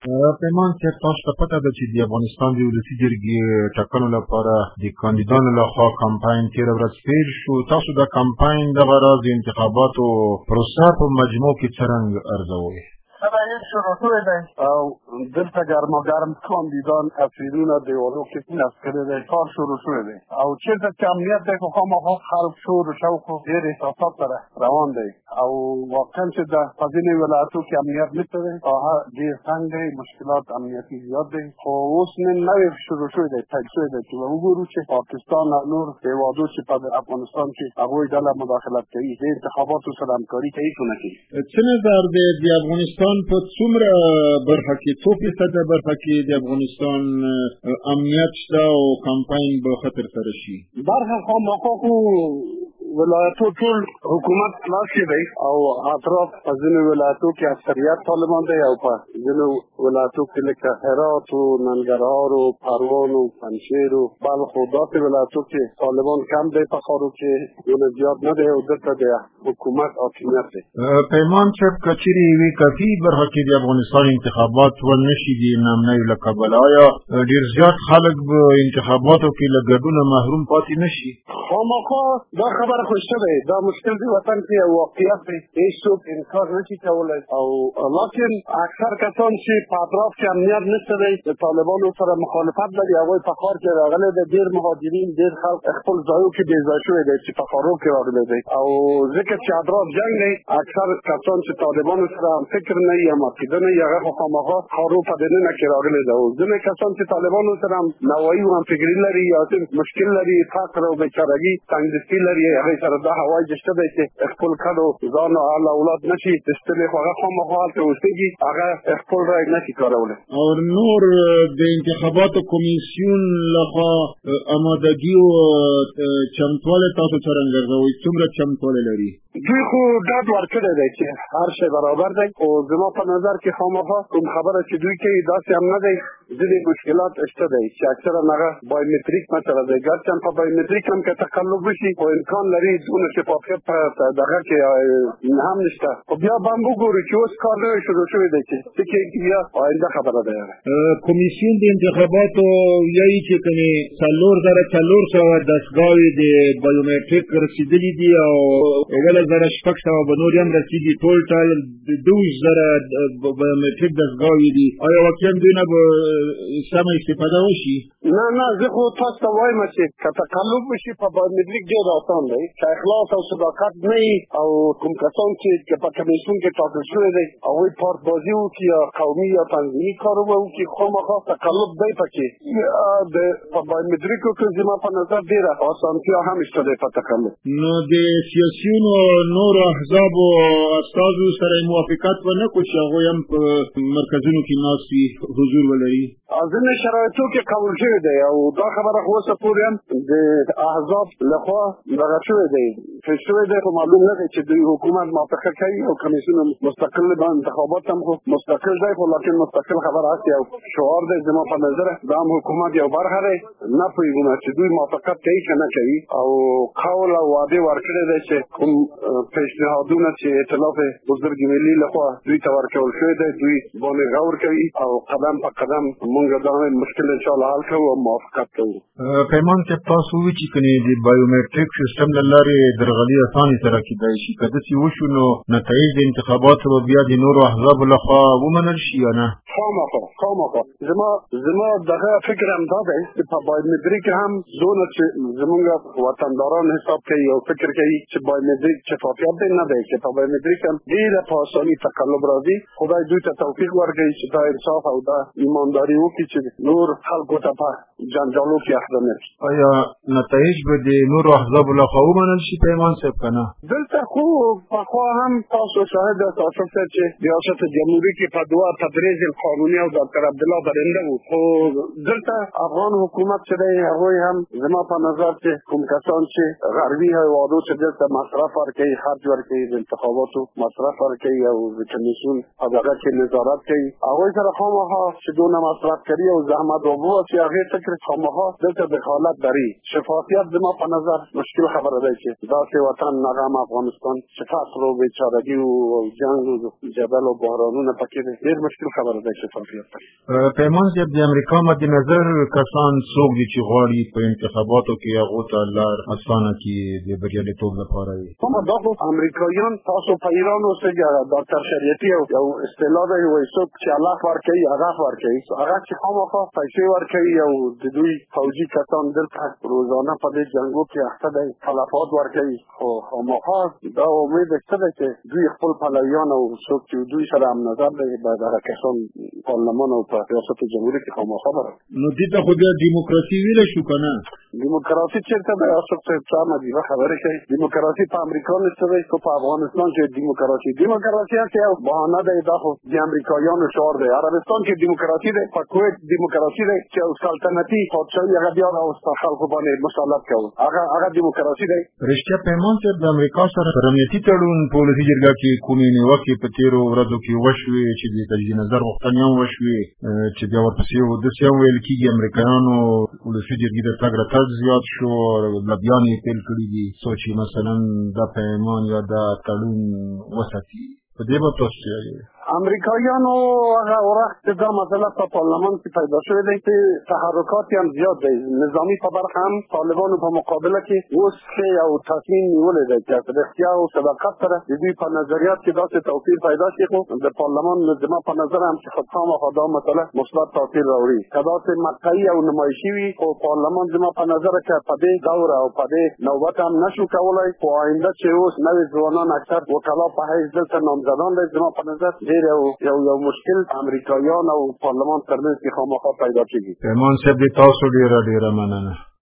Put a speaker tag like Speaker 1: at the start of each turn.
Speaker 1: پیمان صاحب تاسو ته پته ده چې د افغانستان د ولسي جرګې ټاکنو لپاره د کاندیدانو لخوا کمپاین تېره ورځ پیل شو. تاسو د کمپاین دغه راز د انتخاباتو پروسه په مجموع کې څرنګه ارزوئ؟
Speaker 2: صنایع شروع شوی دی او دلته ګرماګرم کاندیدان افریدونه دیوالو کې نصب کړی دی، کار شروع شوی دی او چېرته چې امنیت دی خو خامخا خلک شور و شوق ډېر احساسات سره روان دی او واقعا چې په ځینې ولایتو کې امنیت نشته دی، ډېر تنګ دی، مشکلات امنیتي زیات دی. خو اوس نن نوی شروع شوی دی، پیل شوی دی چې وګورو چې پاکستان او نور هېوادو چې په افغانستان کې هغوی ډله مداخلت کوي، د انتخاباتو سره همکاري کوي که نه کوي.
Speaker 1: څه نظر دی د افغانستان په څومره برخه کې څو فیصده برخه کې د افغانستان امنیت شته او کمپاین به ښه ترسره شي؟
Speaker 2: برخه خامخا خو ولایتو ټول حکومت خلاص کې دی او اطراف په ځینو ولایتو کې اکثریت طالبان دی او په ځینو ولایتو کې لکه هرات و ننګرهار و پروان و پنجشیر و بلخ و داسې ولایتو کې طالبان کم دی، په ښارو کې دونه زیات نه دی او دلته د حکومت حاکمیت دی.
Speaker 1: پیمان صاحب که چیرې یوې کافي برخه کې د افغانستان انتخابات ونه شي د نامنیو له کبله، آیا ډېر زیات خلک به انتخاباتو کې له ګډونه محروم پاتې نه شي؟
Speaker 2: خامخا دا خبره خو شته دی، دا مشکل دی وطن کې یو واقعیت دی، هېڅوک انکار نه شي کولی او لیکن اکثر کسان چې په اطراف کې امنیت نشته دی د طالبانو سره مخالفت لري، هغوی په ښار کې راغلی دی، ډېر مهاجرین ډېر خلک خپل ځایو کې بې ځای شوي دی چې په ښارو کې راغلی دی او ځکه چې اطراف جنګ دی، اکثر کسان چې طالبانو سره هم فکر نه وي هم عقیده نه وي هغه خو خامخا ښارو په دننه کې راغلی دی او ځینې کسان چې طالبانو سره هم نوایي و هم فکري لري یا مشکل لري، فقر او بیچارګي تنګدستي لري، هغې سره دا هوای جشته دی چې خپل کډو ځان او اولاد نشي ایستلی، خو هغه خامخا هلته اوسېږي، هغه خپل رای نشي کارولی.
Speaker 1: او نور د انتخاباتو کمیسیون لخوا امادګي او چمتوالی تاسو څرنګه ارزوئ؟ څومره چمتوالی لري؟
Speaker 2: دوی خو ډاډ ورکړی دی چې هر شی برابر دی، خو زما په نظر کې خامخا کوم خبره چې دوی کوي داسې هم نه دی، ځینې مشکلات شته دی چې اکثرا هغه بایومټریک مسله دی، ګرچې هم په بایومټریک هم که تقلب وشي خو امکان لري دونه شفافیت په دغه کې هم نشته، خو بیا به هم وګورو چې اوس کار نوی شروع شوی دی چې څه کېږي، بیا آینده خبره دی.
Speaker 1: کمیسیون د انتخاباتو یایي چې کومې 4,400 دستګاوې د بایومټریک رسېدلي دي او 1,600 به نور هم رسېږي، ټول 12,000 بایومټریک دستګاوې دي. آیا واقعا دوی نه به سمه استفاده وشي؟
Speaker 2: نه زه خو تاسو ته وایم چې که تقلب وشي په بایومټریک ډېر اسان دی، که اخلاص او صداقت نه وي او کوم کسان چې په کمیسیون کې ټاکل شوی دی هغوی پارت بازي وکړي یا قومي یا تنظیمي کار وکړي، خامخا تقلب دی پکې. په بایومټریکو کې زما په نظر ډېره اسانتیا هم شته دی په تقلب.
Speaker 1: نو د سیاسیونو نورو احزابو استازو سره موافقت ونه کړو چې هغوی هم په مرکزونو کې ناست وي، حضور ولري؟
Speaker 2: ځینې شرایطو کې قبول شوی دی او دا خبره خو اوسه پورې هم د احزاب لخوا دغه شوی دی، فیل شوی دی، خو معلوم نه دی چې دوی حکومت موافقه کوي او کمیسیون مستقل دا انتخابات هم خو مستقل دی، خو لیکن مستقل خبره هست یو شعار دی. زما په نظر دا هم حکومت یو برخه دی، نه پوهېږم چې دوی موافقت کوي که نه کوي او قول او وعدې ورکړی دی چې کوم پیشنهادونه چې ائتلاف بزرګ ملي لخوا دوی ته ورکول شوی دی دوی باندې غور کوي او قدم په قدم مونږ دا مشکل انشاءالله حل کوو او موافقت کوو.
Speaker 1: پیمان صاحب تاسو ووایئ چې کنې د بایومټریک سیسټم له لارې درغلي اسانې سره کېدای شي، که داسې وشو نو نتایج د انتخاباتو به بیا د نورو احزابو لخوا ومنل شي یا نه؟
Speaker 2: خامخا زما دغه فکر هم دا دی چې په بایومټریک هم زونه چې زمونږ وطنداران حساب کوي او فکر کوي چې بایومټریک شفافیت دی، نه دی چې په بایومټریک هم ډېره په اساني تقلب راځي. خدای دوی ته توفیق ورکوي چې دا انصاف او دا ایمانداري وکړي چې نور خلکو ته په جنجالو کې اخته نه شي.
Speaker 1: آیا نتایج به د نورو احزابو لخوا ومنل شي پیمان صاحب که نه؟
Speaker 2: دلته خو پخوا هم تاسو شاهد یاست آصف صاحب چې ریاست جمهوري کې په 2 تدریج القانوني او ډاکټر عبدالله برنده و، خو دلته افغان حکومت چې دی هغوی هم زما په نظر چې کوم کسان چې غربي هېوادو چې دلته مصرف ورکوي، خرج ورکوي، د انتخاباتو مصرف ورکوي او د کمیسیون په دغه کې نظارت کوي، هغوی سره خامخا چې دونه مصرف کړي او زحمت وو چې هغه فکر خامخا دلته دخالت لري. شفافیت زما په نظر مشکل خبره ده چې داسې وطن نغم افغانستان چې فقر او بیچارگی او جنگ او جبل او بحرانونه پکې ډېر مشکل خبره ده. شفافیت
Speaker 1: پیمان صاحب د امریکا مد نظر کسان څوک دي چې غواړي په انتخاباتو کې هغه ته لار اسانه کړي د بریالیتوب لپاره وي؟
Speaker 2: دا خو امریکایان تاسو په ایران اوسېږي ډاکټر شریعتي او اصطلاح دی وایي څوک چې الله ورکوي هغه ورکوي، هغه چې خامخا پیسې ورکوي او د دوی فوجي کسان دلته روزانه په دې جنګو کې اخته دي تلفات ورکوي. خو خامخا دا امید شته ده چې دوی خپل پلویان او څوک چې دوی سره هم نظر لري به دغه کسان پارلمان او په ریاست جمهوریت کې خامخا برابر.
Speaker 1: نو دې ته خو بیا دیموکراسي ویل شو که نه؟
Speaker 2: دیموکراسي چېرته ده؟ اصل څه مدیره خبرې کوي. دیموکراسي په امریکا نشته دی، خو په افغانستان کې دیموکراسي هسې یو بهانه دی. دا خو د امریکایانو شعار دی. عربستان کې دیموکراسي دی، په کویت دیموکراسي دی چې سلطنتي پادشاهي هغه بیا راوسته خلکو باندې مسلط کول، هغه دیموکراسي دی.
Speaker 1: رښتیا پیمان صاحب د امریکا سره پر امنیتي تړون په ولسي جرګه کې کومې نیوکې په تېرو ورځو کې وشوې چې د تجدید نظر غوښتنې هم وشوې چې بیا ورپسې داسې هم ویل کېږي امریکایانو ولسي جرګې د تګ راتګ زیات شو، لبیان یې پیل کړي دي څو چې مثلا دا پیمان یا دا تړون وساتي. په دې به تاسو څه وایئ؟
Speaker 2: امریکایانو هغه وخت دا مسله په پارلمان کې پیدا شوې ده چې تحرکات هم زیات دي. نظامی په برخه هم طالبانو په مقابله کې اوس ښه یو تصمیم نیولی دی چې په رښتیا او صداقت سره د دوی په نظریات کې داسې توپیر پیدا شي. خو د پارلمان زما په نظر هم چې خامخا دا مسله مثبت تاثیر راوړي. که داسې مقطعي او نمایشي وي خو پارلمان زما په نظر کې په دې دور او په دې نوبت هم نشو کولی. خو آینده چې اوس نوي ځوانان اکثر وکلا په حیث دلته نامزدان دی، زما په نظر یو مشکل امریکایان او پارلمان ترمنځ کې خامخا پیدا کېږي.
Speaker 1: پیمان صاحب د تاسو ډېره مننه.